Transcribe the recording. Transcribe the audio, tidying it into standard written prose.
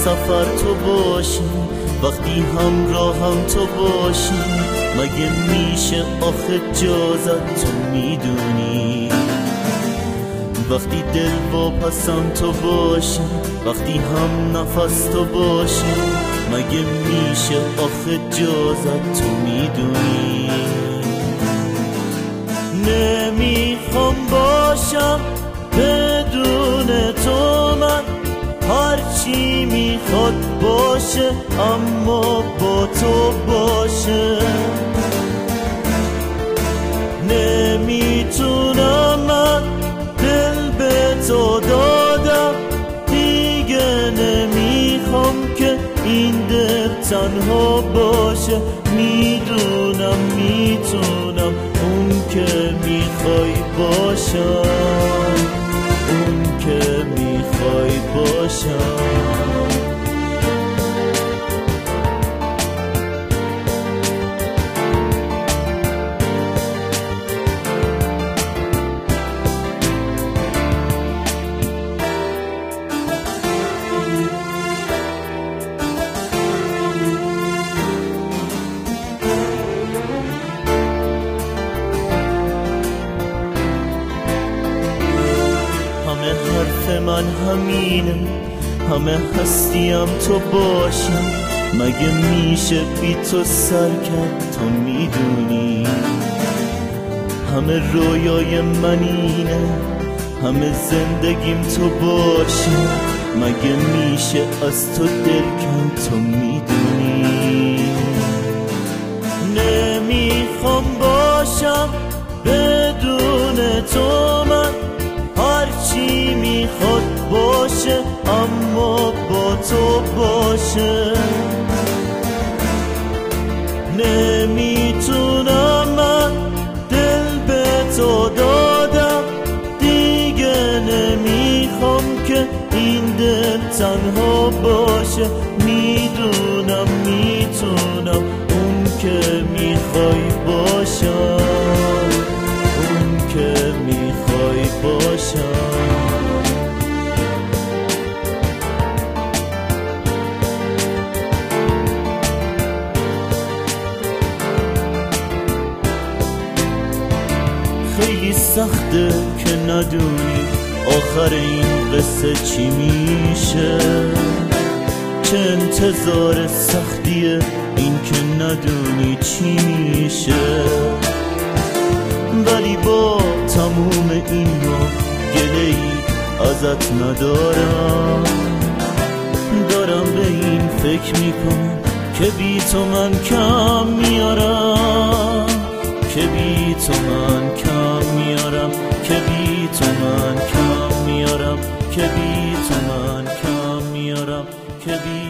سفر تو باشی، وقتی همراهم تو باشی، مگه میشه آخه جازت تو میدونی؟ وقتی دل واپسم تو باشی، وقتی هم نفس تو باشی، مگه میشه آخه جازت تو میدونی؟ نمیخوام باشم بدون تو، من هرچی میخواد باشه اما با تو باشه. نمیتونم من دل به تو دادم، دیگه نمیخوام که این دل تنها باشه. میدونم میتونم اون که میخوای باشم، اون که میخوای باشم. حرف من همینه، همه هستیم تو باشم، مگه میشه بی تو سر کرد تو میدونی؟ همه رویای من اینه، همه زندگیم تو باشی، مگه میشه از تو دل کن تو میدونی؟ نمیخوام باشم بدون تو، من هرچی میخواد باشه اما با تو باشه. نمیتونم من دل به تو دادم، دیگه نمیخوام که این دل تنها باشه. میدونم میتونم اون که میخوای باشم، اون که میخوای باشم. خیلی سخته که ندونی آخر این قصه چی میشه، چه انتظار سختیه این که ندونی چی میشه. ولی با تموم اینا گله‌ای ازت ندارم، دارم به این فکر میکنم که بی تو من کم میارم، که بی تو من کم میارم، که بی تو من کم میارم، که بی تو من کم میارم، که بی